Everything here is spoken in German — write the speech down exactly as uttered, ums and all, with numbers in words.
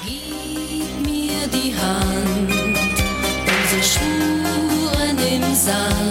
Gib mir die Hand, unsere Spuren im Sand.